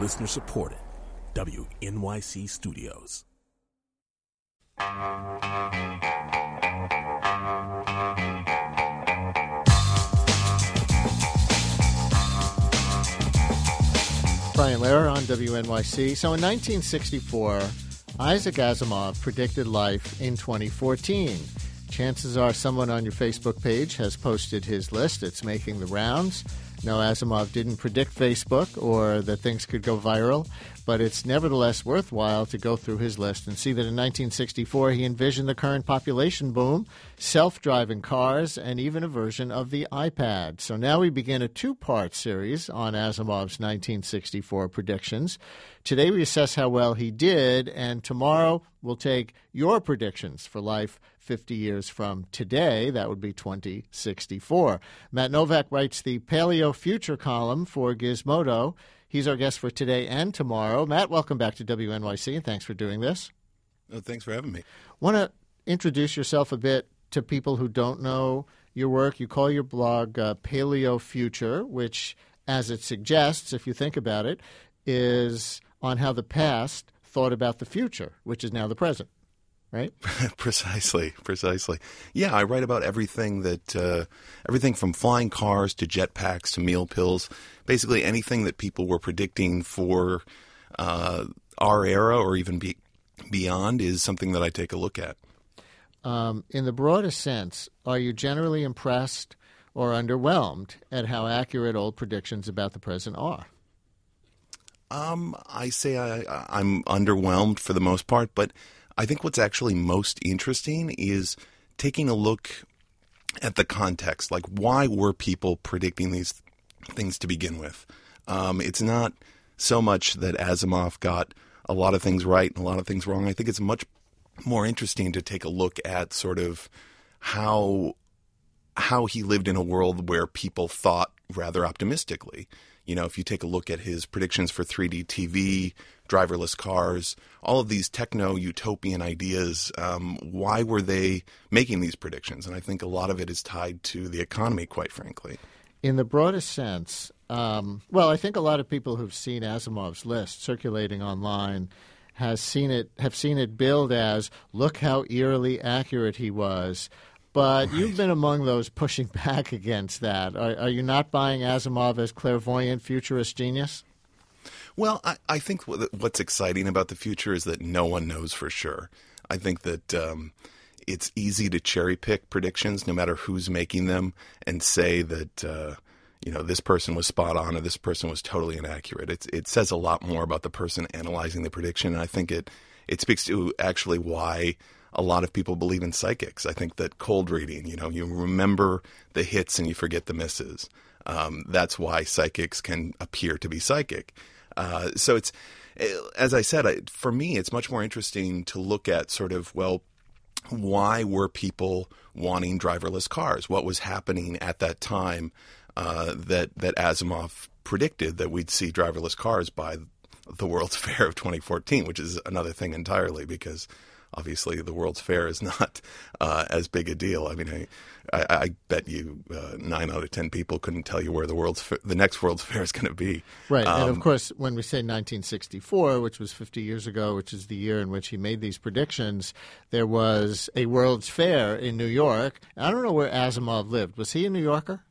Listener supported. WNYC Studios. Brian Lehrer on WNYC. So in 1964, Isaac Asimov predicted life in 2014. Chances are someone on your Facebook page has posted his list. It's making the rounds. No, Asimov didn't predict Facebook or that things could go viral, but it's nevertheless worthwhile to go through his list and see that in 1964 he envisioned the current population boom, self-driving cars, and even a version of the iPad. So now we begin a two-part series on Asimov's 1964 predictions. Today we assess how well he did, and tomorrow we'll take your predictions for life 50 years from today. That would be 2064. Matt Novak writes the Paleo Future column for Gizmodo. He's our guest for today and tomorrow. Matt, welcome back to WNYC, and thanks for doing this. Oh, thanks for having me. Want to introduce yourself a bit to people who don't know your work. You call your blog Paleo Future, which, as it suggests, if you think about it, is on how the past thought about the future, which is now the present. Right? Precisely. Yeah, I write about everything everything from flying cars to jetpacks to meal pills, basically anything that people were predicting for our era or even beyond is something that I take a look at. In the broadest sense, are you generally impressed or underwhelmed at how accurate old predictions about the present are? I say I'm underwhelmed for the most part, but I think what's actually most interesting is taking a look at the context. Like, why were people predicting these things to begin with? It's not so much that Asimov got a lot of things right and a lot of things wrong. I think it's much more interesting to take a look at sort of how he lived in a world where people thought rather optimistically. You know, if you take a look at his predictions for 3D TV, driverless cars, all of these techno-utopian ideas, why were they making these predictions? And I think a lot of it is tied to the economy, quite frankly. In the broadest sense, I think a lot of people who've seen Asimov's list circulating online have seen it billed as, look how eerily accurate he was. But right. You've been among those pushing back against that. Are you not buying Asimov as clairvoyant futurist genius? Well, I think what's exciting about the future is that no one knows for sure. I think that it's easy to cherry pick predictions, no matter who's making them, and say that this person was spot on or this person was totally inaccurate. It says a lot more about the person analyzing the prediction, and I think it speaks to actually why a lot of people believe in psychics. I think that cold reading, you remember the hits and you forget the misses. That's why psychics can appear to be psychic. So it's, as I said, for me, it's much more interesting to look at sort of, why were people wanting driverless cars? What was happening at that time that Asimov predicted that we'd see driverless cars by the World's Fair of 2014, which is another thing entirely, because obviously the World's Fair is not as big a deal. I mean, I bet you 9 out of 10 people couldn't tell you where the next World's Fair is going to be. Right. And of course, when we say 1964, which was 50 years ago, which is the year in which he made these predictions, there was a World's Fair in New York. I don't know where Asimov lived. Was he a New Yorker?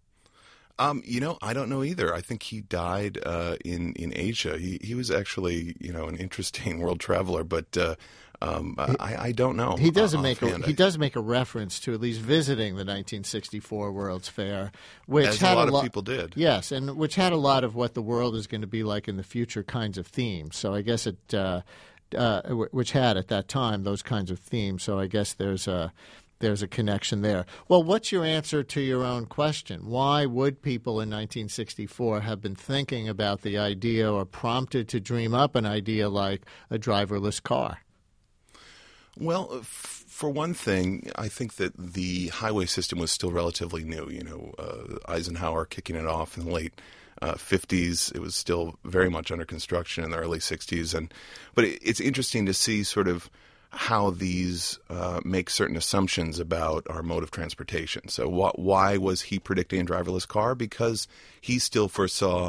I don't know either. I think he died in Asia. He was actually, an interesting world traveler, but I don't know. He does make a reference to at least visiting the 1964 World's Fair, which as had a lot of people did. Yes, and which had a lot of what the world is going to be like in the future kinds of themes. So I guess which had at that time those kinds of themes. So I guess there's a connection there. Well, what's your answer to your own question? Why would people in 1964 have been thinking about the idea or prompted to dream up an idea like a driverless car? Well, for one thing, I think that the highway system was still relatively new. Eisenhower kicking it off in the late 50s. It was still very much under construction in the early 60s. But it's interesting to see sort of how these make certain assumptions about our mode of transportation. So why was he predicting a driverless car? Because he still foresaw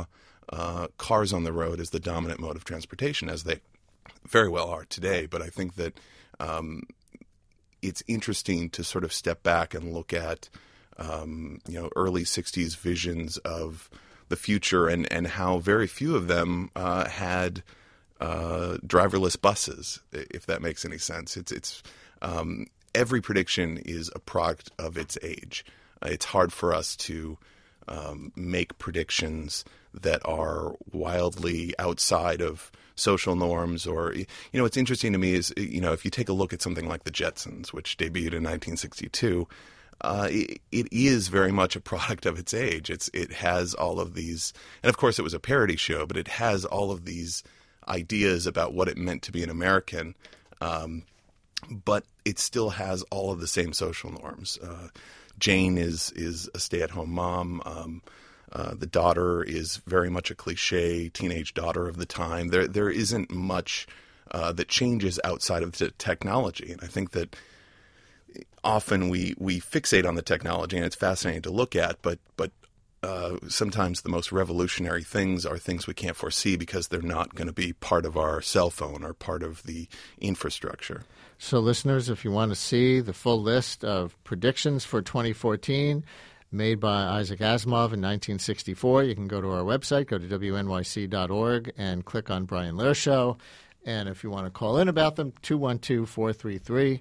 cars on the road as the dominant mode of transportation, as they very well are today. But I think that it's interesting to sort of step back and look at early 60s visions of the future and how very few of them had driverless buses, if that makes any sense. It's every prediction is a product of its age. It's hard for us to make predictions that are wildly outside of social norms. Or, what's interesting to me is, if you take a look at something like the Jetsons, which debuted in 1962, it is very much a product of its age. It has all of these, and of course it was a parody show, but it has all of these ideas about what it meant to be an American, but it still has all of the same social norms. Jane is a stay-at-home mom. The daughter is very much a cliche teenage daughter of the time. There isn't much that changes outside of the technology, and I think that often we fixate on the technology, and it's fascinating to look at, but sometimes the most revolutionary things are things we can't foresee because they're not going to be part of our cell phone or part of the infrastructure. So listeners, if you want to see the full list of predictions for 2014 made by Isaac Asimov in 1964, you can go to our website, go to wnyc.org, and click on Brian Lehrer Show. And if you want to call in about them, 212-433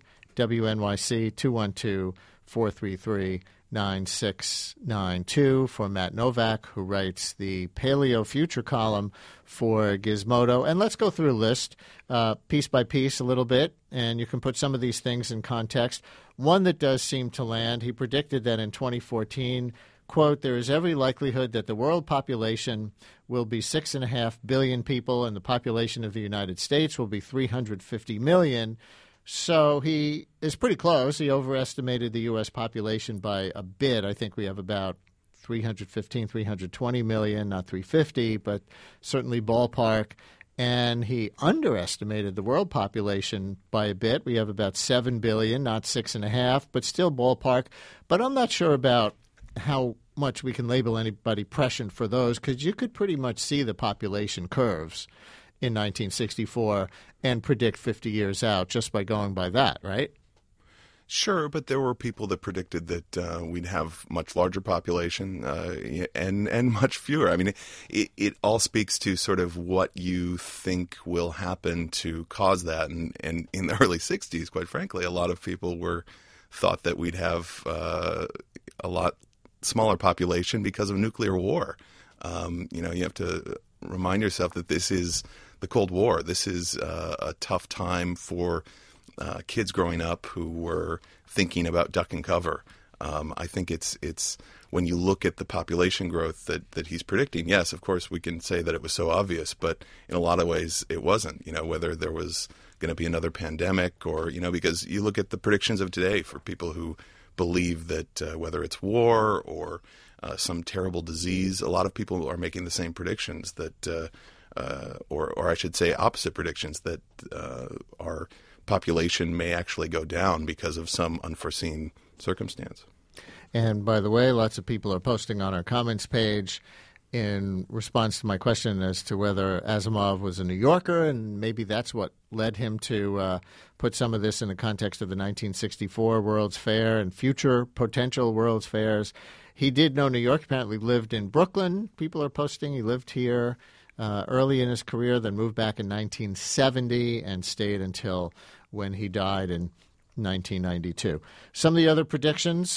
WNYC, 212-433-9692 for Matt Novak, who writes the Paleo Future column for Gizmodo. And let's go through a list piece by piece a little bit, and you can put some of these things in context. One that does seem to land, he predicted that in 2014, quote, there is every likelihood that the world population will be 6.5 billion people and the population of the United States will be 350 million. So he is pretty close. He overestimated the U.S. population by a bit. I think we have about 315, 320 million, not 350, but certainly ballpark. And he underestimated the world population by a bit. We have about 7 billion, not 6.5, but still ballpark. But I'm not sure about how much we can label anybody prescient for those, because you could pretty much see the population curves in 1964 and predict 50 years out just by going by that, right? Sure, but there were people that predicted that we'd have much larger population and much fewer. I mean, it all speaks to sort of what you think will happen to cause that. And in the early 60s, quite frankly, a lot of people thought that we'd have a lot smaller population because of nuclear war. You have to remind yourself that this is the Cold War. This is a tough time for kids growing up who were thinking about duck and cover. I think it's when you look at the population growth that he's predicting, yes, of course, we can say that it was so obvious, but in a lot of ways it wasn't, whether there was going to be another pandemic or, because you look at the predictions of today for people who believe that whether it's war or some terrible disease, a lot of people are making the same predictions that or I should say opposite predictions, that our population may actually go down because of some unforeseen circumstance. And by the way, lots of people are posting on our comments page in response to my question as to whether Asimov was a New Yorker, and maybe that's what led him to put some of this in the context of the 1964 World's Fair and future potential World's Fairs. He did know New York, apparently lived in Brooklyn. People are posting he lived here early in his career, then moved back in 1970 and stayed until when he died in 1992. Some of the other predictions,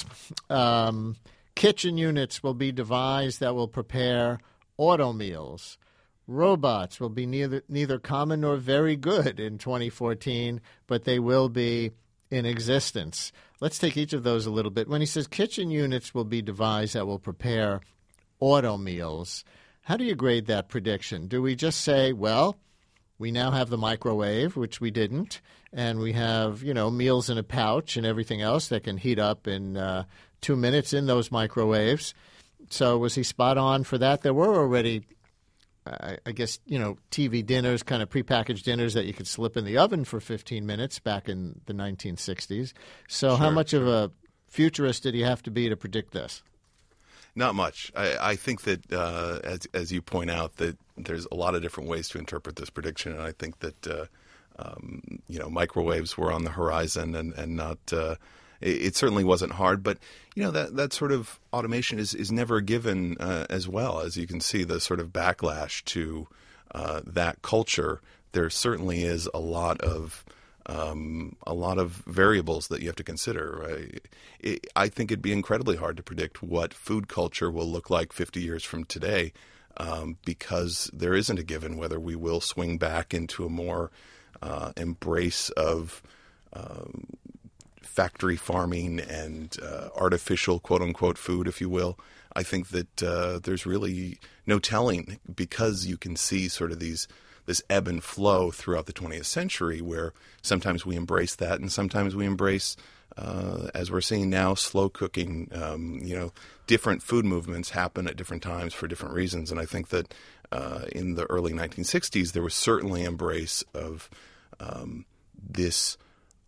kitchen units will be devised that will prepare auto meals. Robots will be neither common nor very good in 2014, but they will be in existence. Let's take each of those a little bit. When he says kitchen units will be devised that will prepare auto meals, how do you grade that prediction? Do we just say, well, we now have the microwave, which we didn't, and we have, meals in a pouch and everything else that can heat up in 2 minutes in those microwaves? So was he spot on for that? There were already, I guess, TV dinners, kind of prepackaged dinners that you could slip in the oven for 15 minutes back in the 1960s. So how much of a futurist did he have to be to predict this? Not much. I think that, as you point out, that there's a lot of different ways to interpret this prediction, and I think that microwaves were on the horizon, and not. It certainly wasn't hard, but that sort of automation is never given as well. As you can see, the sort of backlash to that culture. There certainly is a lot of variables that you have to consider. I think it'd be incredibly hard to predict what food culture will look like 50 years from today, because there isn't a given whether we will swing back into a more embrace of factory farming and artificial quote-unquote food, if you will. I think that there's really no telling, because you can see sort of this ebb and flow throughout the 20th century, where sometimes we embrace that and sometimes we embrace, as we're seeing now, slow cooking. Different food movements happen at different times for different reasons. And I think that in the early 1960s, there was certainly embrace of this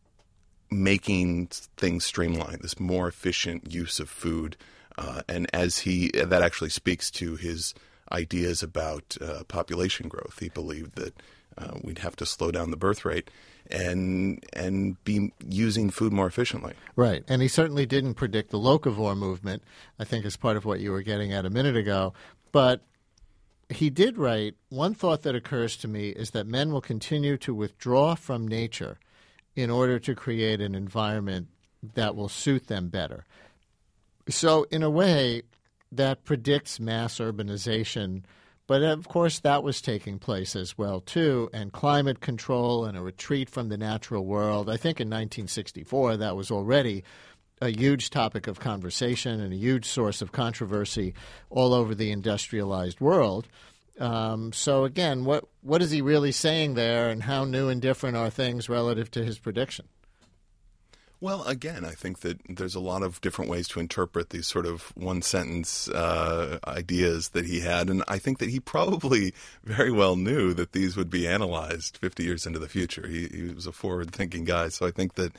making things streamlined, this more efficient use of food. And that actually speaks to his ideas about population growth. He believed that we'd have to slow down the birth rate and be using food more efficiently. Right. And he certainly didn't predict the locavore movement, I think is part of what you were getting at a minute ago. But he did write, one thought that occurs to me is that men will continue to withdraw from nature in order to create an environment that will suit them better. So in a way, that predicts mass urbanization, but of course that was taking place as well too, and climate control and a retreat from the natural world. I think in 1964 that was already a huge topic of conversation and a huge source of controversy all over the industrialized world. So again, what is he really saying there, and how new and different are things relative to his prediction? Well, again, I think that there's a lot of different ways to interpret these sort of one-sentence ideas that he had, and I think that he probably very well knew that these would be analyzed 50 years into the future. He was a forward-thinking guy, so I think that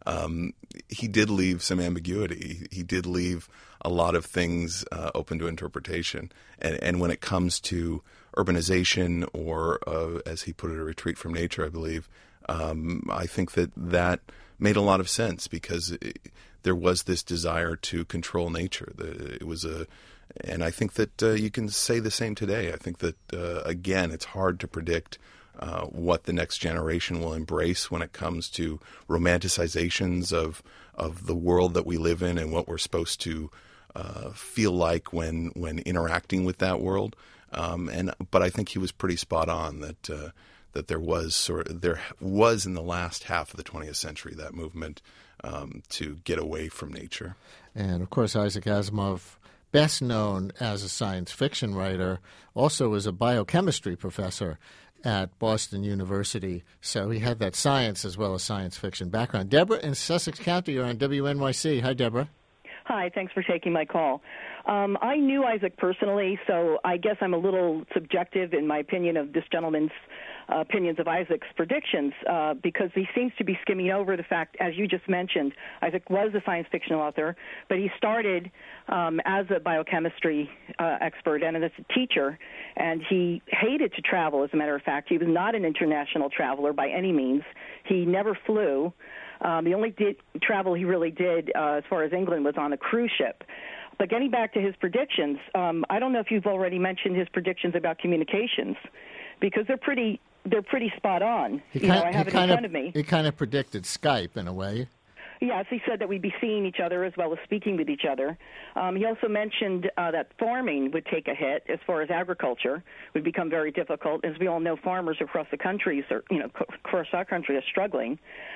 he did leave some ambiguity. He did leave a lot of things open to interpretation, and when it comes to urbanization or, as he put it, a retreat from nature, I believe, I think that made a lot of sense, because there was this desire to control nature. And I think that you can say the same today. I think that, again, it's hard to predict what the next generation will embrace when it comes to romanticizations of the world that we live in and what we're supposed to feel like when interacting with that world. But I think he was pretty spot on that there was in the last half of the 20th century that movement to get away from nature. And of course, Isaac Asimov, best known as a science fiction writer, also was a biochemistry professor at Boston University. So he had that science as well as science fiction background. Deborah in Sussex County, you're on WNYC. Hi, Deborah. Hi, thanks for taking my call. I knew Isaac personally, so I guess I'm a little subjective in my opinion of this gentleman's opinions of Isaac's predictions, because he seems to be skimming over the fact, as you just mentioned, Isaac was a science fiction author, but he started as a biochemistry expert and as a teacher, and he hated to travel, as a matter of fact. He was not an international traveler by any means. He never flew. The only travel he really did as far as England was on a cruise ship. But getting back to his predictions, I don't know if you've already mentioned his predictions about communications, because they're pretty spot on. I have it in front of me. He kind of predicted Skype in a way. Yes, he said that we'd be seeing each other as well as speaking with each other. He also mentioned that farming would take a hit as far as agriculture would become very difficult. As we all know, farmers across the country, across our country, are struggling.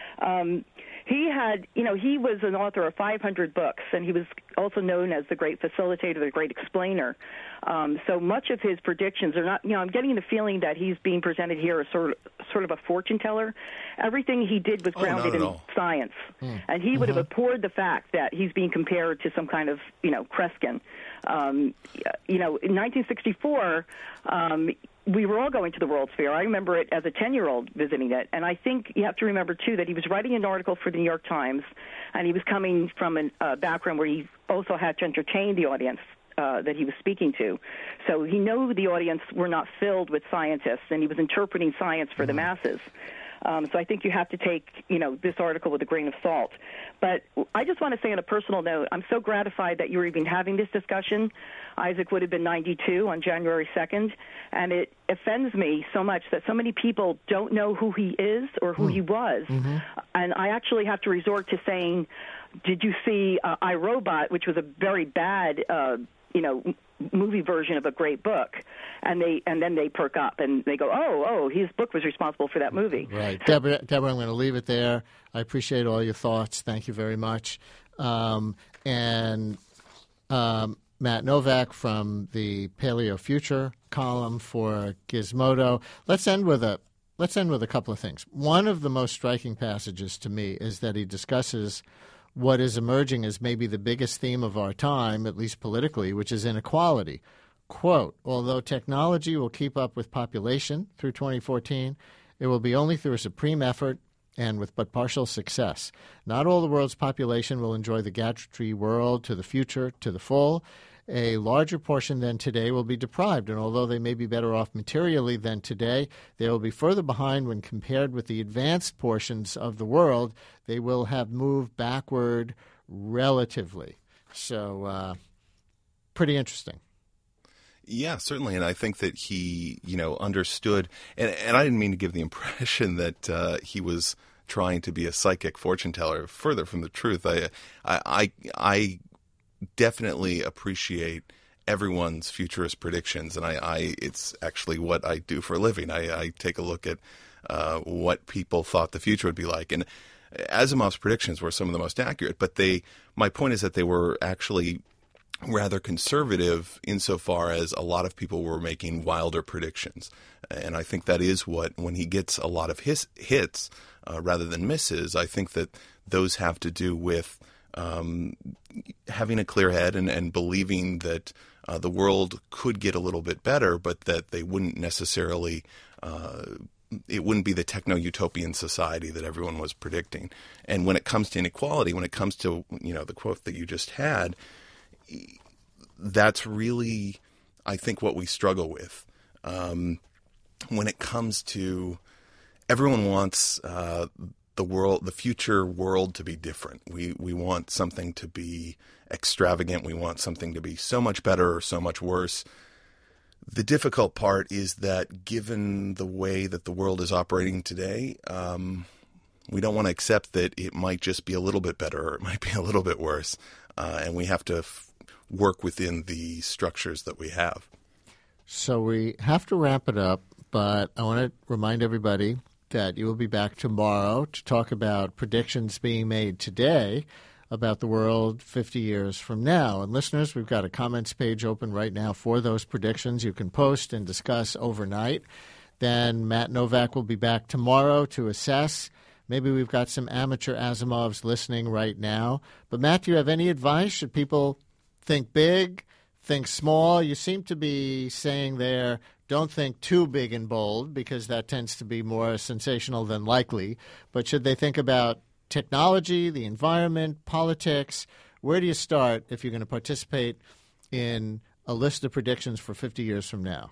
He was an author of 500 books, and he was also known as the great facilitator, the great explainer. So much of his predictions are not, I'm getting the feeling that he's being presented here as sort of a fortune teller. Everything he did was grounded in science. And he would have abhorred the fact that he's being compared to some kind of, Kreskin. In 1964, we were all going to the World's Fair. I remember it as a 10-year-old visiting it. And I think you have to remember, too, that he was writing an article for the New York Times, and he was coming from a background where he also had to entertain the audience that he was speaking to. So he knew the audience were not filled with scientists, and he was interpreting science for the masses. So I think you have to take, this article with a grain of salt. But I just want to say on a personal note, I'm so gratified that you're even having this discussion. Isaac would have been 92 on January 2nd, and it offends me so much that so many people don't know who he is or who he was. Mm-hmm. And I actually have to resort to saying, did you see iRobot, which was a very bad, movie version of a great book, and then they perk up and they go, oh, his book was responsiple for that movie. Right. Deborah, I'm going to leave it there. I appreciate all your thoughts. Thank you very much. Matt Novak from the Paleo Future column for Gizmodo. Let's end with a couple of things. One of the most striking passages to me is that he discusses what is emerging as maybe the biggest theme of our time, at least politically, which is inequality. Quote, although technology will keep up with population through 2014, it will be only through a supreme effort and with but partial success. Not all the world's population will enjoy the gadgetry world to the future, to the full. A larger portion than today will be deprived, and although they may be better off materially than today, they will be further behind when compared with the advanced portions of the world. They will have moved backward relatively. So, pretty interesting. Yeah, certainly, and I think that he, understood, and I didn't mean to give the impression that he was trying to be a psychic fortune teller. Further from the truth, I definitely appreciate everyone's futurist predictions, and it's actually what I do for a living. I take a look at what people thought the future would be like, and Asimov's predictions were some of the most accurate. But my point is that they were actually rather conservative insofar as a lot of people were making wilder predictions. And I think that is when he gets a lot of hits rather than misses, I think that those have to do with having a clear head and believing that the world could get a little bit better, but that they wouldn't necessarily it wouldn't be the techno-utopian society that everyone was predicting. And when it comes to inequality, when it comes to the quote that you just had, that's really, I think, what we struggle with. When it comes to, everyone wants the future world to be different. We want something to be extravagant. We want something to be so much better or so much worse. The difficult part is that given the way that the world is operating today, we don't want to accept that it might just be a little bit better or it might be a little bit worse. And we have to work within the structures that we have. So we have to wrap it up, but I want to remind everybody that you will be back tomorrow to talk about predictions being made today about the world 50 years from now. And listeners, we've got a comments page open right now for those predictions. You can post and discuss overnight. Then Matt Novak will be back tomorrow to assess. Maybe we've got some amateur Asimovs listening right now. But Matt, do you have any advice? Should people think big, think small? You seem to be saying there, don't think too big and bold, because that tends to be more sensational than likely. But should they think about technology, the environment, politics? Where do you start if you're going to participate in a list of predictions for 50 years from now?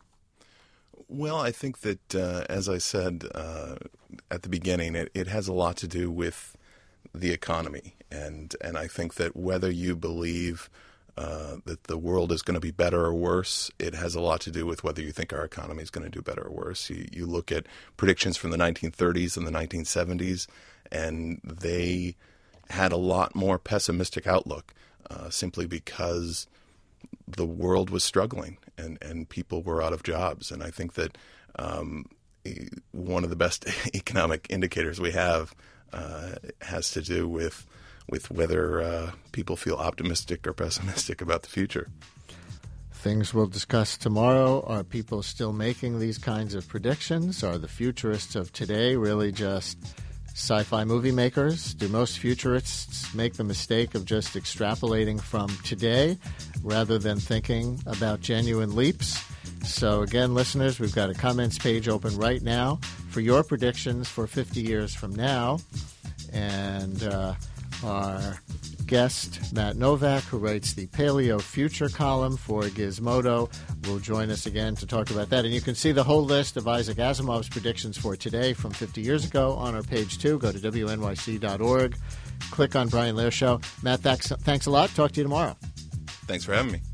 Well, I think that, as I said at the beginning, it has a lot to do with the economy. And I think that whether you believe that the world is going to be better or worse, it has a lot to do with whether you think our economy is going to do better or worse. You look at predictions from the 1930s and the 1970s, and they had a lot more pessimistic outlook simply because the world was struggling and people were out of jobs. And I think that one of the best economic indicators we have has to do with whether people feel optimistic or pessimistic about the future. Things we'll discuss tomorrow. Are people still making these kinds of predictions? Are the futurists of today really just sci-fi movie makers? Do most futurists make the mistake of just extrapolating from today rather than thinking about genuine leaps? So again, listeners, we've got a comments page open right now for your predictions for 50 years from now. And our guest, Matt Novak, who writes the Paleo Future column for Gizmodo, will join us again to talk about that. And you can see the whole list of Isaac Asimov's predictions for today from 50 years ago on our page, too. Go to wnyc.org. Click on Brian Lehrer Show. Matt, thanks a lot. Talk to you tomorrow. Thanks for having me.